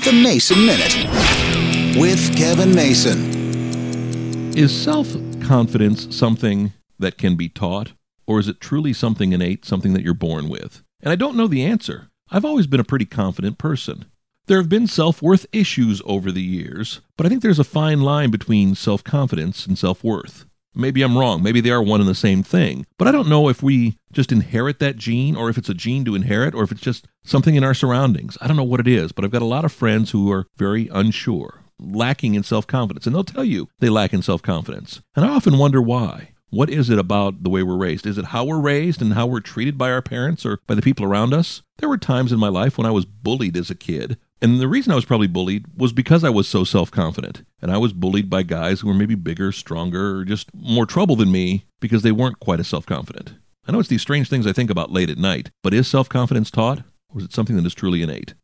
The Mason Minute with Kevin Mason. Is self-confidence something that can be taught, or is it truly something innate, something that you're born with? And I don't know the answer. I've always been a pretty confident person. There have been self-worth issues over the years, but I think there's a fine line between self-confidence and self-worth. Maybe I'm wrong. Maybe they are one and the same thing. But I don't know if we just inherit that gene, or if it's a gene to inherit, or if it's just something in our surroundings. I don't know what it is, but I've got a lot of friends who are very unsure, lacking in self-confidence. And they'll tell you they lack in self-confidence. And I often wonder why. What is it about the way we're raised? Is it how we're raised and how we're treated by our parents or by the people around us? There were times in my life when I was bullied as a kid. And the reason I was probably bullied was because I was so self-confident. And I was bullied by guys who were maybe bigger, stronger, or just more trouble than me because they weren't quite as self-confident. I know it's these strange things I think about late at night, but is self-confidence taught, or is it something that is truly innate?